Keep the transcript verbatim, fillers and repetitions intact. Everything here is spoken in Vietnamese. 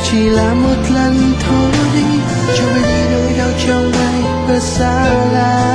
chỉ là một lần thôi, cho bay đi nỗi đau trong ngày và xa lạ.